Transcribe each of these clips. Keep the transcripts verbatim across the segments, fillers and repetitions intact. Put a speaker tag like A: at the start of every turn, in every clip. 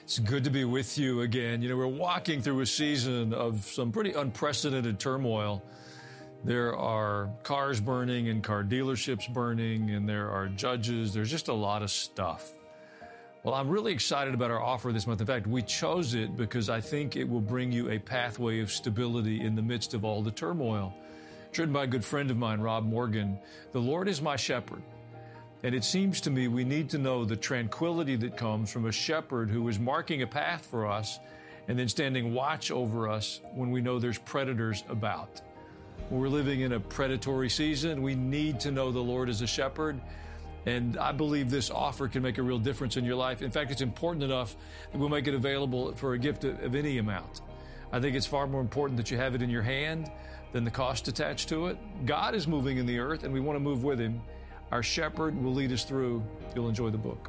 A: It's good to be with you again. You know, we're walking through a season of some pretty unprecedented turmoil. There are cars burning and car dealerships burning, and there are judges. There's just a lot of stuff. Well, I'm really excited about our offer this month. In fact, we chose it because I think it will bring you a pathway of stability in the midst of all the turmoil. It's written by a good friend of mine, Rob Morgan. The Lord is my shepherd. And it seems to me we need to know the tranquility that comes from a shepherd who is marking a path for us and then standing watch over us when we know there's predators about. When we're living in a predatory season, we need to know the Lord is a shepherd. And I believe this offer can make a real difference in your life. In fact, it's important enough that we'll make it available for a gift of, of any amount. I think it's far more important that you have it in your hand than the cost attached to it. God is moving in the earth, and we want to move with him. Our shepherd will lead us through. You'll enjoy the book.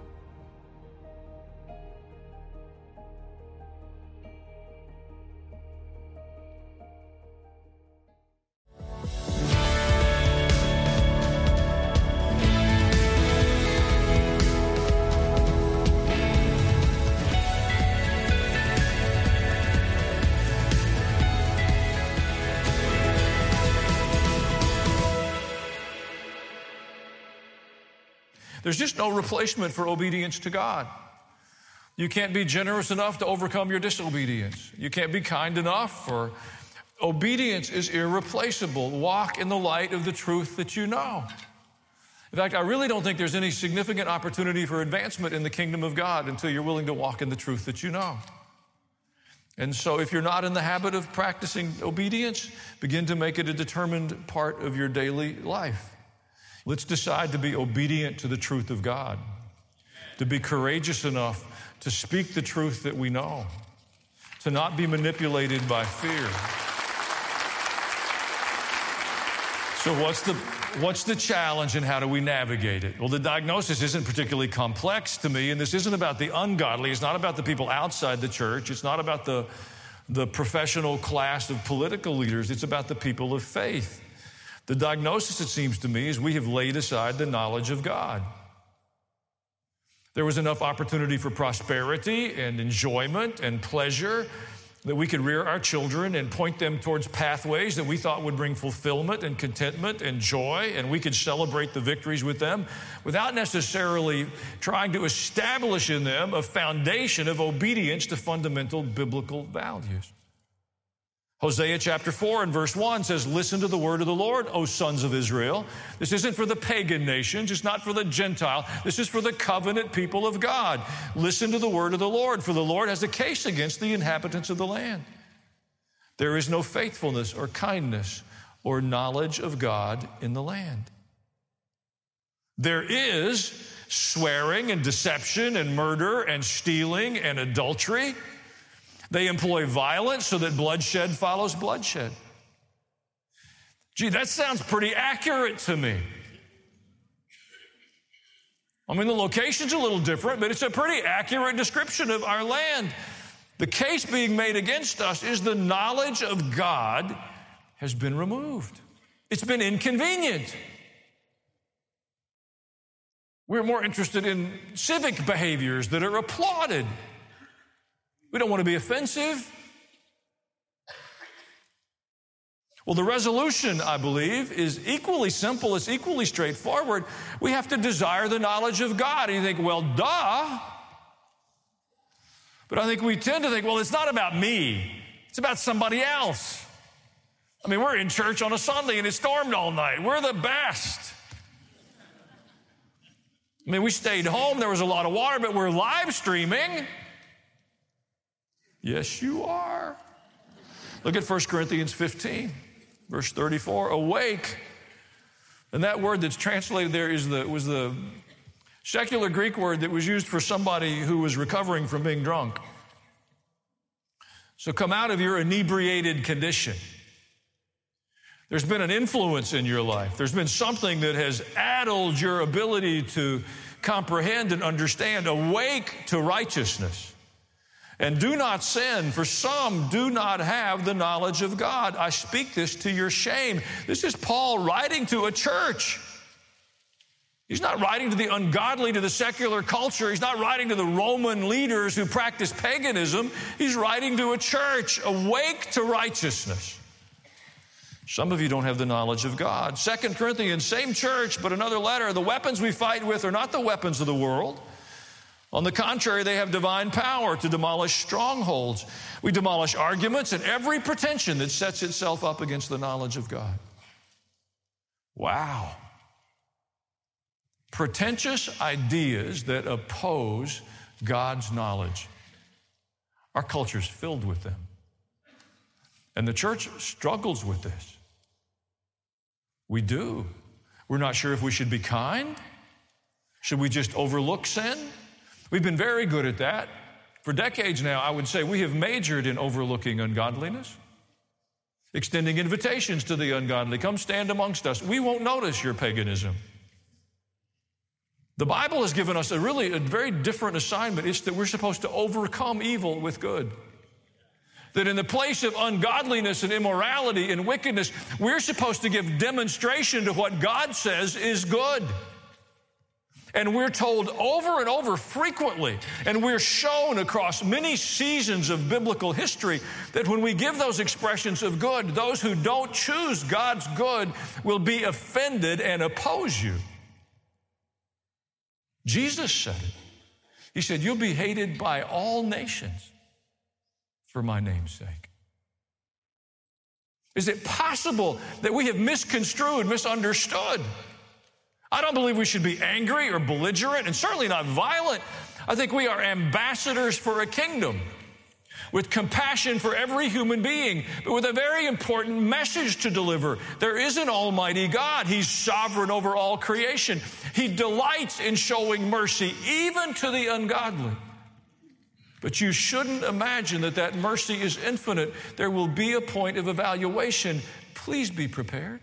A: There's just no replacement for obedience to God. You can't be generous enough to overcome your disobedience. You can't be kind enough, or obedience is irreplaceable. Walk in the light of the truth that you know. In fact, I really don't think there's any significant opportunity for advancement in the kingdom of God until you're willing to walk in the truth that you know. And so if you're not in the habit of practicing obedience, begin to make it a determined part of your daily life. Let's decide to be obedient to the truth of God, to be courageous enough to speak the truth that we know, to not be manipulated by fear. So what's the, what's the challenge and how do we navigate it? Well, the diagnosis isn't particularly complex to me, and this isn't about the ungodly. It's not about the people outside the church. It's not about the, the professional class of political leaders. It's about the people of faith. The diagnosis, it seems to me, is we have laid aside the knowledge of God. There was enough opportunity for prosperity and enjoyment and pleasure that we could rear our children and point them towards pathways that we thought would bring fulfillment and contentment and joy, and we could celebrate the victories with them without necessarily trying to establish in them a foundation of obedience to fundamental biblical values. Hosea chapter four and verse one says, listen to the word of the Lord, O sons of Israel. This isn't for the pagan nations. It's not for the Gentile. This is for the covenant people of God. Listen to the word of the Lord, for the Lord has a case against the inhabitants of the land. There is no faithfulness or kindness or knowledge of God in the land. There is swearing and deception and murder and stealing and adultery. They employ violence so that bloodshed follows bloodshed. Gee, that sounds pretty accurate to me. I mean, the location's a little different, but it's a pretty accurate description of our land. The case being made against us is the knowledge of God has been removed. It's been inconvenient. We're more interested in civic behaviors that are applauded. We don't want to be offensive. Well, the resolution, I believe, is equally simple. It's equally straightforward. We have to desire the knowledge of God. And you think, well, duh. But I think we tend to think, well, it's not about me. It's about somebody else. I mean, we're in church on a Sunday and it stormed all night. We're the best. I mean, we stayed home. There was a lot of water, but we're live streaming. Yes, you are. Look at First Corinthians fifteen, verse thirty-four. Awake. And that word that's translated there is the, was the secular Greek word that was used for somebody who was recovering from being drunk. So come out of your inebriated condition. There's been an influence in your life. There's been something that has addled your ability to comprehend and understand. Awake to righteousness. And do not sin, for some do not have the knowledge of God. I speak this to your shame. This is Paul writing to a church He's not writing to the ungodly, to the secular culture. He's not writing to the Roman leaders who practice paganism. He's writing to a church awake to righteousness. Some of you don't have the knowledge of God. Second Corinthians, same church, but another letter. The weapons we fight with are not the weapons of the world. On the contrary, they have divine power to demolish strongholds. We demolish arguments and every pretension that sets itself up against the knowledge of God. Wow. Pretentious ideas that oppose God's knowledge. Our culture is filled with them. And the church struggles with this. We do. We're not sure if we should be kind. Should we just overlook sin? We've been very good at that. For decades now, I would say we have majored in overlooking ungodliness, extending invitations to the ungodly. Come stand amongst us. We won't notice your paganism. The Bible has given us a really a very different assignment. It's that we're supposed to overcome evil with good. That in the place of ungodliness and immorality and wickedness, we're supposed to give demonstration to what God says is good. And we're told over and over frequently, and we're shown across many seasons of biblical history, that when we give those expressions of good, those who don't choose God's good will be offended and oppose you. Jesus said it. He said, you'll be hated by all nations for my name's sake. Is it possible that we have misconstrued, misunderstood? I don't believe we should be angry or belligerent and certainly not violent. I think we are ambassadors for a kingdom with compassion for every human being, but with a very important message to deliver. There is an almighty God. He's sovereign over all creation. He delights in showing mercy even to the ungodly. But you shouldn't imagine that that mercy is infinite. There will be a point of evaluation. Please be prepared.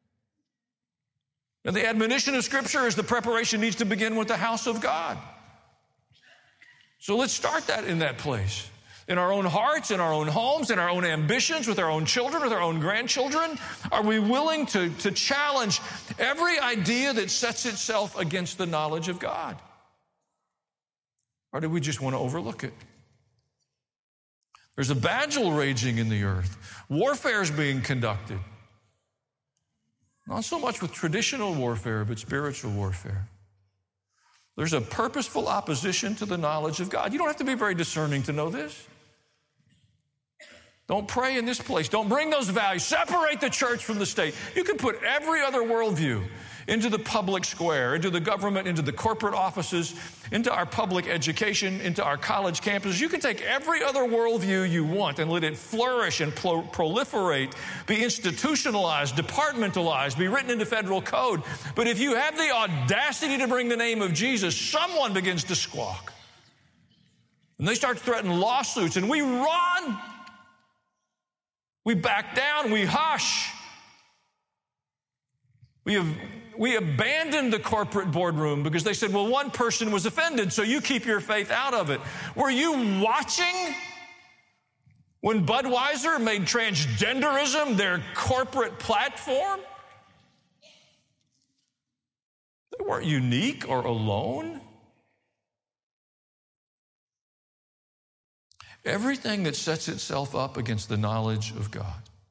A: And the admonition of Scripture is the preparation needs to begin with the house of God. So let's start that in that place. In our own hearts, in our own homes, in our own ambitions, with our own children, with our own grandchildren? Are we willing to, to challenge every idea that sets itself against the knowledge of God? Or do we just want to overlook it? There's a battle raging in the earth. Warfare is being conducted. Not so much with traditional warfare, but spiritual warfare. There's a purposeful opposition to the knowledge of God. You don't have to be very discerning to know this. Don't pray in this place. Don't bring those values. Separate the church from the state. You can put every other worldview into the public square, into the government, into the corporate offices, into our public education, into our college campuses. You can take every other worldview you want and let it flourish and pro- proliferate, be institutionalized, departmentalized, be written into federal code. But if you have the audacity to bring the name of Jesus, someone begins to squawk. And they start threatening lawsuits, and we run. We back down, we hush. We have we abandoned the corporate boardroom because they said, well, one person was offended, so you keep your faith out of it. Were you watching when Budweiser made transgenderism their corporate platform? They weren't unique or alone. Everything that sets itself up against the knowledge of God.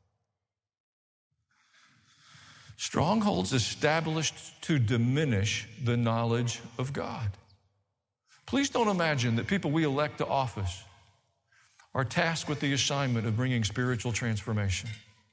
A: Strongholds established to diminish the knowledge of God. Please don't imagine that people we elect to office are tasked with the assignment of bringing spiritual transformation.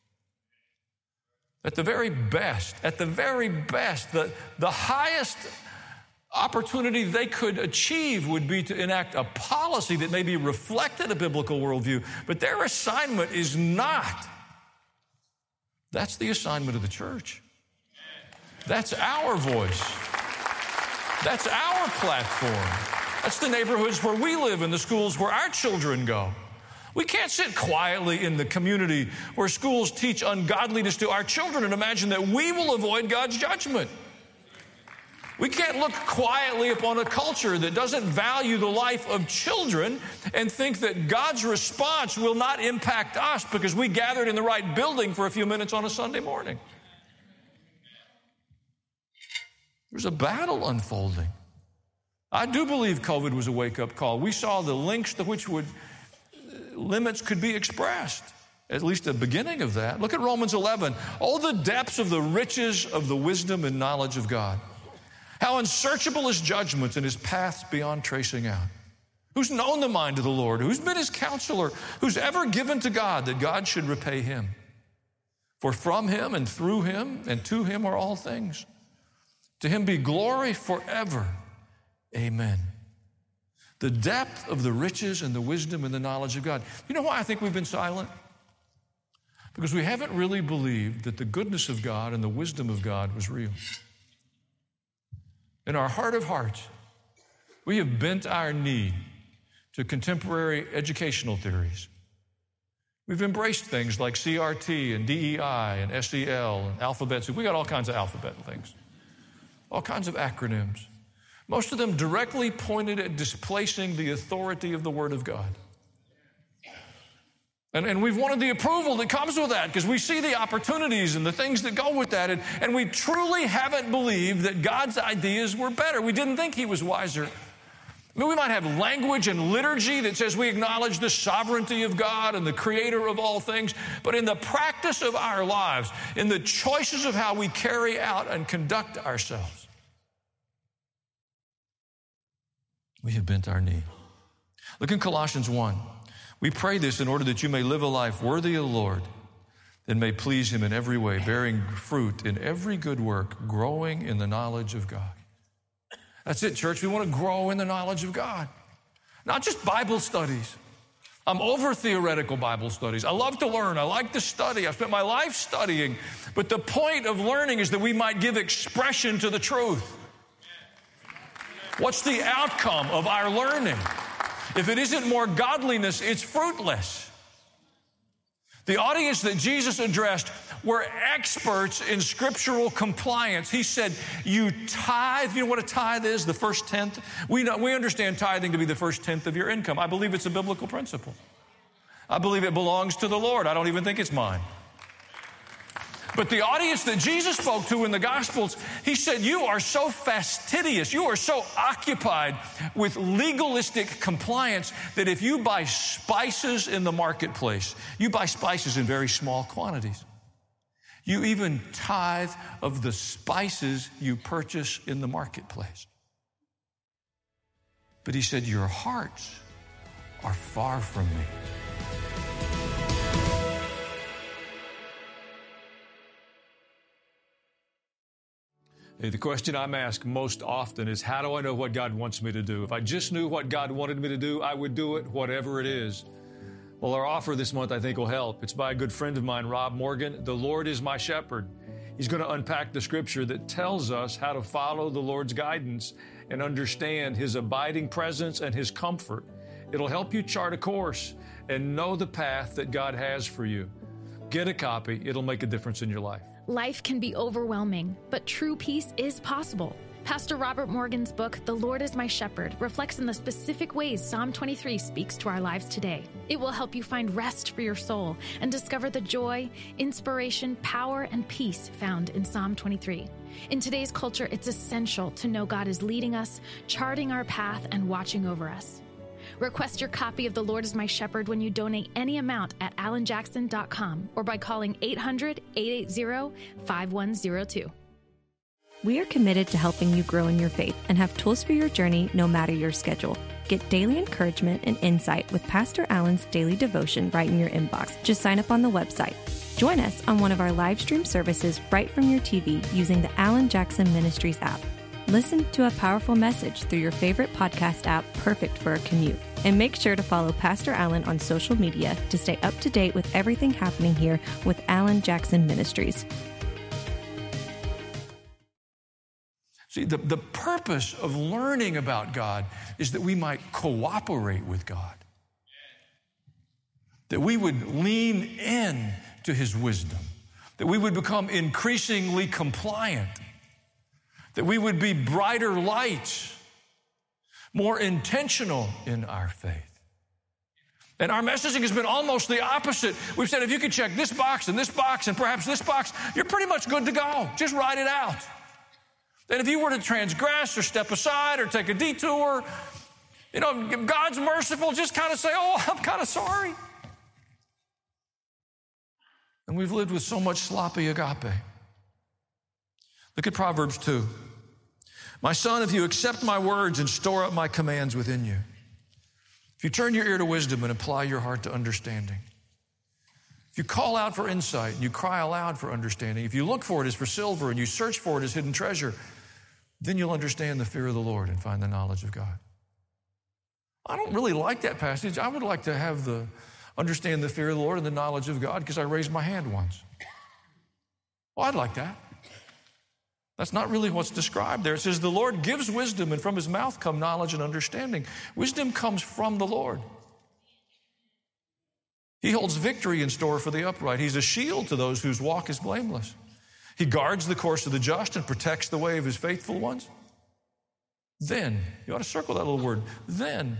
A: At the very best, at the very best, the, the highest opportunity they could achieve would be to enact a policy that maybe reflected a biblical worldview, but their assignment is not. That's the assignment of the church. That's our voice. That's our platform. That's the neighborhoods where we live and the schools where our children go. We can't sit quietly in the community where schools teach ungodliness to our children and imagine that we will avoid God's judgment. We can't look quietly upon a culture that doesn't value the life of children and think that God's response will not impact us because we gathered in the right building for a few minutes on a Sunday morning. There's a battle unfolding. I do believe COVID was a wake-up call. We saw the lengths to which would, limits could be expressed, at least the beginning of that. Look at Romans eleven. Oh, the depths of the riches of the wisdom and knowledge of God. How unsearchable his judgments and his paths beyond tracing out. Who's known the mind of the Lord? Who's been his counselor? Who's ever given to God that God should repay him? For from him and through him and to him are all things. To him be glory forever. Amen. The depth of the riches and the wisdom and the knowledge of God. You know why I think we've been silent? Because we haven't really believed that the goodness of God and the wisdom of God was real. In our heart of hearts, we have bent our knee to contemporary educational theories. We've embraced things like C R T and D E I and S E L and alphabet soup. We got all kinds of alphabet things, all kinds of acronyms. Most of them directly pointed at displacing the authority of the Word of God. And, and we've wanted the approval that comes with that because we see the opportunities and the things that go with that. And, and we truly haven't believed that God's ideas were better. We didn't think he was wiser. I mean, we might have language and liturgy that says we acknowledge the sovereignty of God and the creator of all things. But in the practice of our lives, in the choices of how we carry out and conduct ourselves, we have bent our knee. Look in Colossians one. We pray this in order that you may live a life worthy of the Lord and may please him in every way, bearing fruit in every good work, growing in the knowledge of God. That's it, church. We want to grow in the knowledge of God. Not just Bible studies. I'm over theoretical Bible studies. I love to learn. I like to study. I've spent my life studying. But the point of learning is that we might give expression to the truth. What's the outcome of our learning? If it isn't more godliness, it's fruitless. The audience that Jesus addressed were experts in scriptural compliance. He said, you tithe. You know what a tithe is? The first tenth. We know, we understand tithing to be the first tenth of your income. I believe it's a biblical principle. I believe it belongs to the Lord. I don't even think it's mine. But the audience that Jesus spoke to in the Gospels, he said, you are so fastidious, you are so occupied with legalistic compliance that if you buy spices in the marketplace, you buy spices in very small quantities. You even tithe of the spices you purchase in the marketplace. But he said, your hearts are far from me. Hey, the question I'm asked most often is, how do I know what God wants me to do? If I just knew what God wanted me to do, I would do it, whatever it is. Well, our offer this month, I think, will help. It's by a good friend of mine, Rob Morgan. The Lord is my shepherd. He's going to unpack the scripture that tells us how to follow the Lord's guidance and understand his abiding presence and his comfort. It'll help you chart a course and know the path that God has for you. Get a copy. It'll make a difference in your life.
B: Life can be overwhelming, but true peace is possible. Pastor Robert Morgan's book, The Lord is My Shepherd, reflects in the specific ways Psalm twenty-three speaks to our lives today. It will help you find rest for your soul and discover the joy, inspiration, power, and peace found in Psalm twenty-three. In today's culture, it's essential to know God is leading us, charting our path, and watching over us. Request your copy of The Lord is My Shepherd when you donate any amount at alan jackson dot com or by calling eight hundred, eight eight zero, five one zero two.
C: We are committed to helping you grow in your faith and have tools for your journey no matter your schedule. Get daily encouragement and insight with Pastor Alan's daily devotion right in your inbox. Just sign up on the website. Join us on one of our live stream services right from your T V using the Alan Jackson Ministries app. Listen to a powerful message through your favorite podcast app, perfect for a commute. And make sure to follow Pastor Alan on social media to stay up to date with everything happening here with Alan Jackson Ministries.
A: See, the, the purpose of learning about God is that we might cooperate with God. That we would lean in to his wisdom. That we would become increasingly compliant. That we would be brighter lights, more intentional in our faith. And our messaging has been almost the opposite. We've said, if you could check this box and this box and perhaps this box, you're pretty much good to go. Just write it out. And if you were to transgress or step aside or take a detour, you know, God's merciful, just kind of say, oh, I'm kind of sorry. And we've lived with so much sloppy agape. Look at Proverbs two. My son, if you accept my words and store up my commands within you, if you turn your ear to wisdom and apply your heart to understanding, if you call out for insight and you cry aloud for understanding, if you look for it as for silver and you search for it as hidden treasure, then you'll understand the fear of the Lord and find the knowledge of God. I don't really like that passage. I would like to have the understand the fear of the Lord and the knowledge of God because I raised my hand once. Well, I'd like that. That's not really what's described there. It says the Lord gives wisdom and from his mouth come knowledge and understanding. Wisdom comes from the Lord. He holds victory in store for the upright. He's a shield to those whose walk is blameless. He guards the course of the just and protects the way of his faithful ones. Then, you ought to circle that little word, then.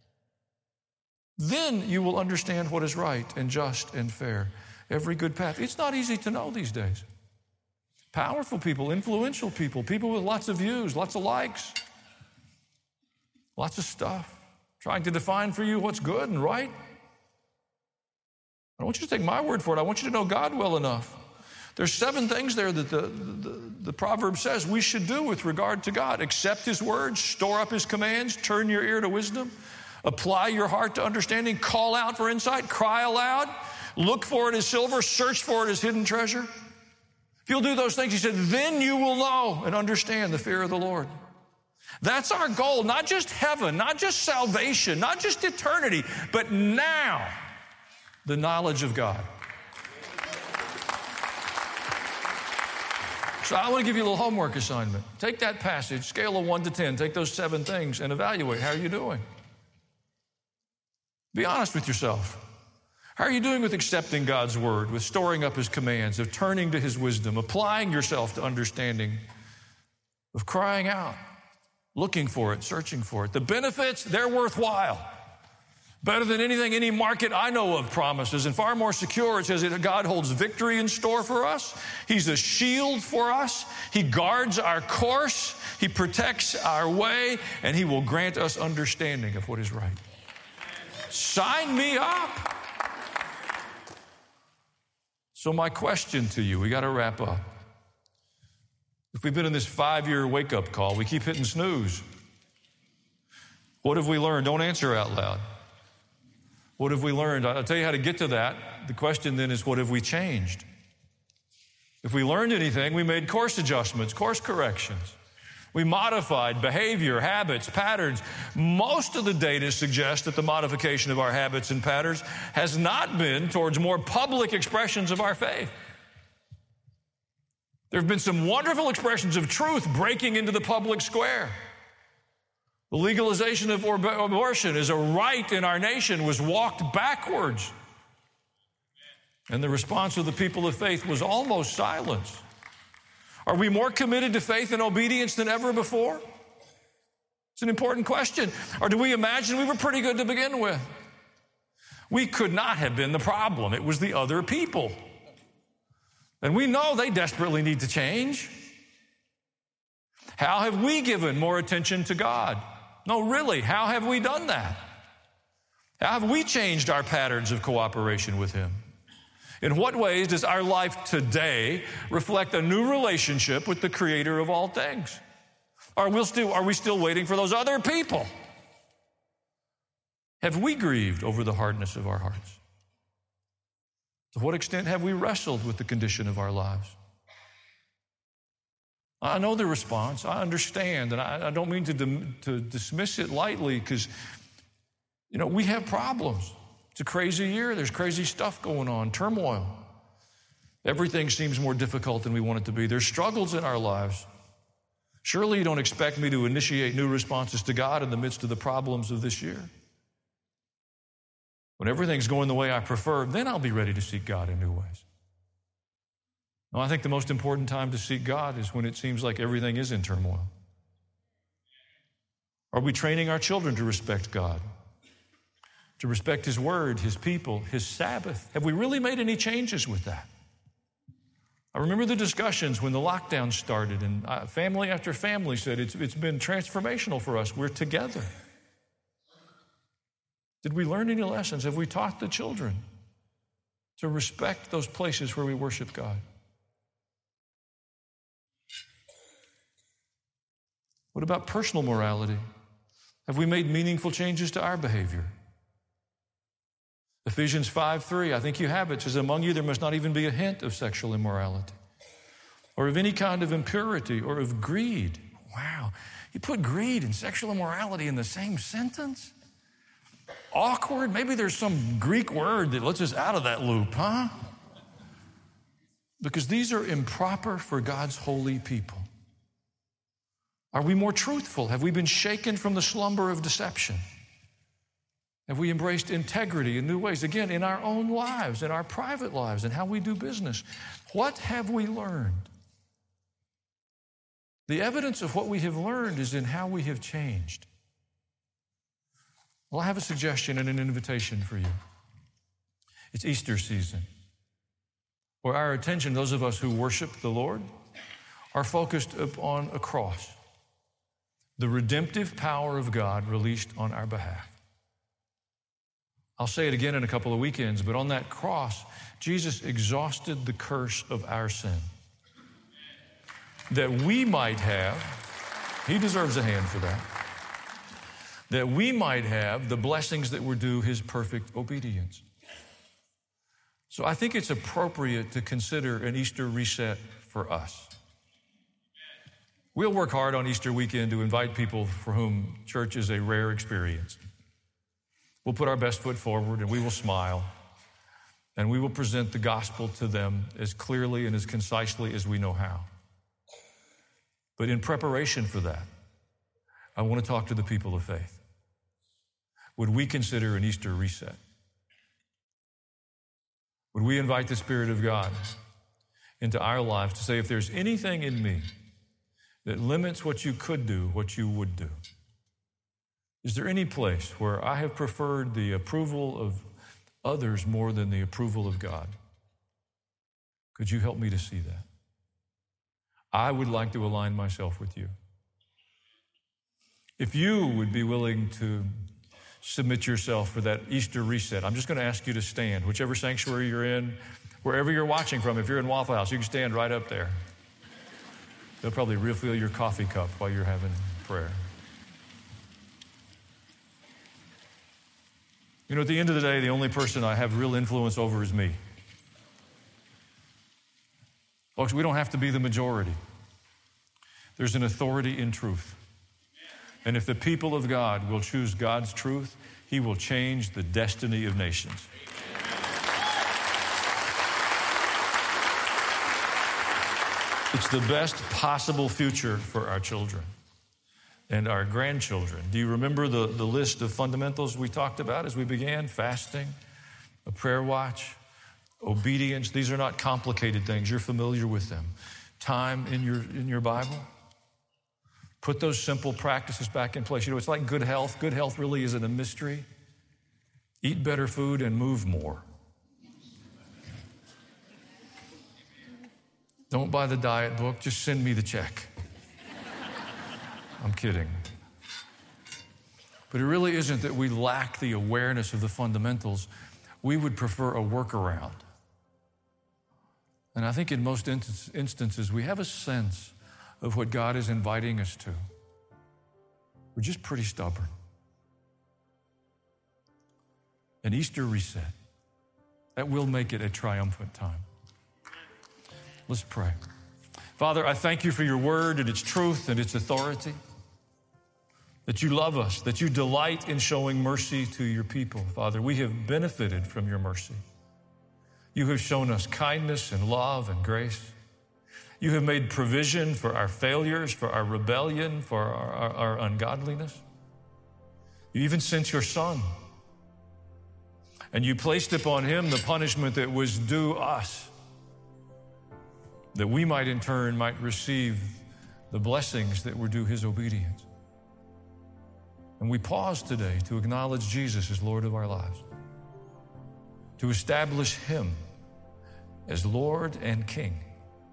A: Then you will understand what is right and just and fair, every good path. It's not easy to know these days. Powerful people, influential people, people with lots of views, lots of likes, lots of stuff, trying to define for you what's good and right. I don't want you to take my word for it. I want you to know God well enough. There's seven things there that the, the, the proverb says we should do with regard to God. Accept his words, store up his commands, turn your ear to wisdom, apply your heart to understanding, call out for insight, cry aloud, look for it as silver, search for it as hidden treasure. If you'll do those things, he said, then you will know and understand the fear of the Lord. That's our goal, not just heaven, not just salvation, not just eternity, but now, the knowledge of God. So I want to give you a little homework assignment. Take that passage, scale of one to ten, take those seven things and evaluate. How are you doing? Be honest with yourself. How are you doing with accepting God's word, with storing up his commands, of turning to his wisdom, applying yourself to understanding, of crying out, looking for it, searching for it? The benefits, they're worthwhile. Better than anything any market I know of promises, and far more secure. It says that God holds victory in store for us. He's a shield for us. He guards our course. He protects our way, and he will grant us understanding of what is right. Sign me up. So my question to you, we got to wrap up. If we've been in this five-year wake-up call, we keep hitting snooze. What have we learned? Don't answer out loud. What have we learned? I'll tell you how to get to that. The question then is, what have we changed? If we learned anything, we made course adjustments, course corrections. We modified behavior, habits, patterns. Most of the data suggests that the modification of our habits and patterns has not been towards more public expressions of our faith. There have been some wonderful expressions of truth breaking into the public square. The legalization of abortion as a right in our nation was walked backwards. And the response of the people of faith was almost silence. Are we more committed to faith and obedience than ever before? It's an important question. Or do we imagine we were pretty good to begin with? We could not have been the problem. It was the other people. And we know they desperately need to change. How have we given more attention to God? No, really, how have we done that? How have we changed our patterns of cooperation with him? In what ways does our life today reflect a new relationship with the creator of all things? Are we still, are we still waiting for those other people? Have we grieved over the hardness of our hearts? To what extent have we wrestled with the condition of our lives? I know the response. I understand, and I, I don't mean to, dim, to dismiss it lightly because, you know, we have problems. It's a crazy year. There's crazy stuff going on, turmoil. Everything seems more difficult than we want it to be. There's struggles in our lives. Surely you don't expect me to initiate new responses to God in the midst of the problems of this year. When everything's going the way I prefer, then I'll be ready to seek God in new ways. No, I think the most important time to seek God is when it seems like everything is in turmoil. Are we training our children to respect God? To respect his word, his people, his Sabbath? Have we really made any changes with that? I remember the discussions when the lockdown started, and family after family said, it's, it's been transformational for us. We're together. Did we learn any lessons? Have we taught the children to respect those places where we worship God? What about personal morality? Have we made meaningful changes to our behavior? Ephesians five three, I think you have it, says, among you there must not even be a hint of sexual immorality or of any kind of impurity or of greed. Wow. You put greed and sexual immorality in the same sentence? Awkward? Maybe there's some Greek word that lets us out of that loop, huh? Because these are improper for God's holy people. Are we more truthful? Have we been shaken from the slumber of deception? Have we embraced integrity in new ways? Again, in our own lives, in our private lives, and how we do business. What have we learned? The evidence of what we have learned is in how we have changed. Well, I have a suggestion and an invitation for you. It's Easter season, where our attention, those of us who worship the Lord, are focused upon a cross, the redemptive power of God released on our behalf. I'll say it again in a couple of weekends, but on that cross, Jesus exhausted the curse of our sin. That we might have, he deserves a hand for that, that we might have the blessings that were due his perfect obedience. So I think it's appropriate to consider an Easter reset for us. We'll work hard on Easter weekend to invite people for whom church is a rare experience. We'll put our best foot forward and we will smile and we will present the gospel to them as clearly and as concisely as we know how. But in preparation for that, I want to talk to the people of faith. Would we consider an Easter reset? Would we invite the Spirit of God into our lives to say, if there's anything in me that limits what you could do, what you would do? Is there any place where I have preferred the approval of others more than the approval of God? Could you help me to see that? I would like to align myself with you. If you would be willing to submit yourself for that Easter reset, I'm just going to ask you to stand, whichever sanctuary you're in, wherever you're watching from. If you're in Waffle House, you can stand right up there. They'll probably refill your coffee cup while you're having prayer. You know, at the end of the day, the only person I have real influence over is me. Folks, we don't have to be the majority. There's an authority in truth. And if the people of God will choose God's truth, he will change the destiny of nations. It's the best possible future for our children and our grandchildren. Do you remember the, the list of fundamentals we talked about as we began? Fasting, a prayer watch, obedience. These are not complicated things. You're familiar with them. Time in your, in your Bible. Put those simple practices back in place. You know, it's like good health. Good health really isn't a mystery. Eat better food and move more. Don't buy the diet book. Just send me the check. I'm kidding. But it really isn't that we lack the awareness of the fundamentals. We would prefer a workaround. And I think in most instances, we have a sense of what God is inviting us to. We're just pretty stubborn. An Easter reset, that will make it a triumphant time. Let's pray. Father, I thank you for your word and its truth and its authority. That you love us, that you delight in showing mercy to your people. Father, we have benefited from your mercy. You have shown us kindness and love and grace. You have made provision for our failures, for our rebellion, for our, our, our ungodliness. You even sent your Son. And you placed upon him the punishment that was due us, that we might in turn might receive the blessings that were due his obedience. And we pause today to acknowledge Jesus as Lord of our lives, to establish him as Lord and King.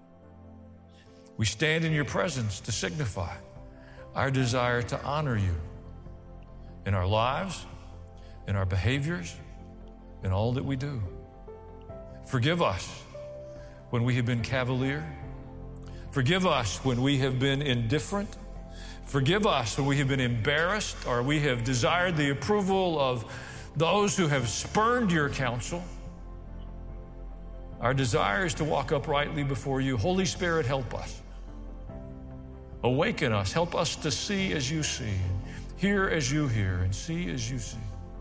A: We stand in your presence to signify our desire to honor you in our lives, in our behaviors, in all that we do. Forgive us when we have been cavalier. Forgive us when we have been indifferent. Forgive us when we have been embarrassed or we have desired the approval of those who have spurned your counsel. Our desire is to walk uprightly before you. Holy Spirit, help us. Awaken us. Help us to see as you see, hear as you hear, and see as you see.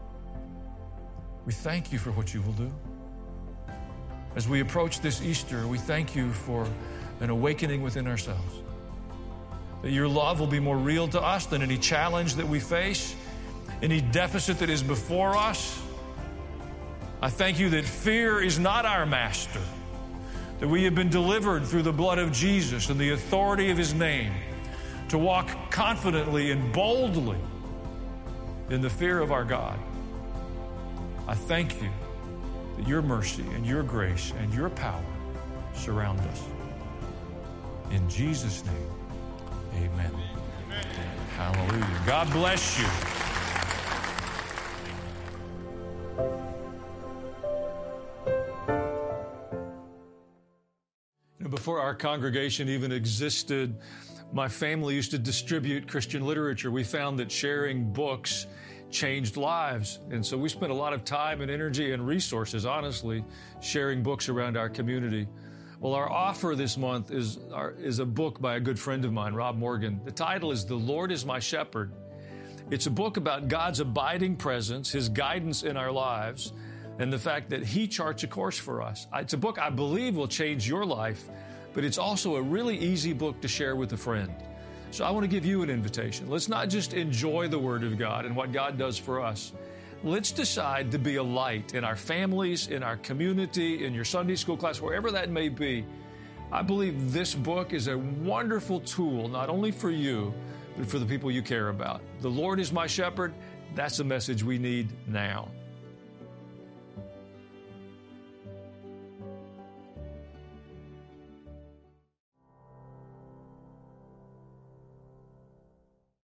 A: We thank you for what you will do. As we approach this Easter, we thank you for an awakening within ourselves. That your love will be more real to us than any challenge that we face, any deficit that is before us. I thank you that fear is not our master, that we have been delivered through the blood of Jesus and the authority of his name to walk confidently and boldly in the fear of our God. I thank you that your mercy and your grace and your power surround us. In Jesus' name, amen. Amen. Hallelujah. God bless you. You know, before our congregation even existed, my family used to distribute Christian literature. We found that sharing books changed lives. And so we spent a lot of time and energy and resources, honestly, sharing books around our community. Well, our offer this month is, our, is a book by a good friend of mine, Rob Morgan. The title is The Lord is My Shepherd. It's a book about God's abiding presence, his guidance in our lives, and the fact that he charts a course for us. It's a book I believe will change your life, but it's also a really easy book to share with a friend. So I want to give you an invitation. Let's not just enjoy the Word of God and what God does for us. Let's decide to be a light in our families, in our community, in your Sunday school class, wherever that may be. I believe this book is a wonderful tool, not only for you, but for the people you care about. The Lord is my shepherd. That's a message we need now.